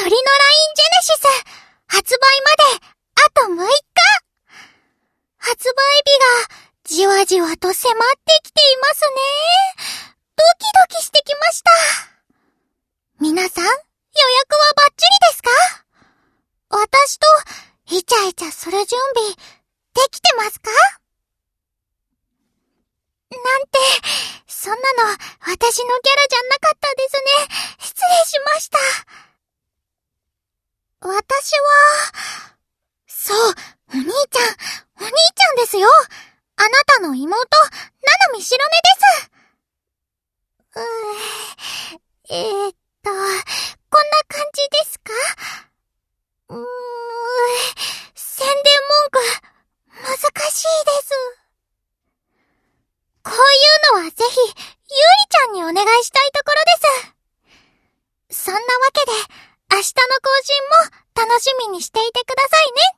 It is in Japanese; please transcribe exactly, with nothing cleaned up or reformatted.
鳥のラインジェネシス発売まであとむいか。発売日がじわじわと迫ってきていますね。ドキドキしてきました。皆さん、予約はバッチリですか？私とイチャイチャする準備できてますか？なんて、そんなの私のキャラじゃなかったですね。失礼しました。私は、そう、お兄ちゃん、お兄ちゃんですよ。あなたの妹、ななみしろねです。うー、えー、っと、こんな感じですか？うーん、宣伝文句、難しいです。こういうのはぜひ、ゆうりちゃんにお願いしたいところです。そんなわけで、明日の更新も楽しみにしていてくださいね。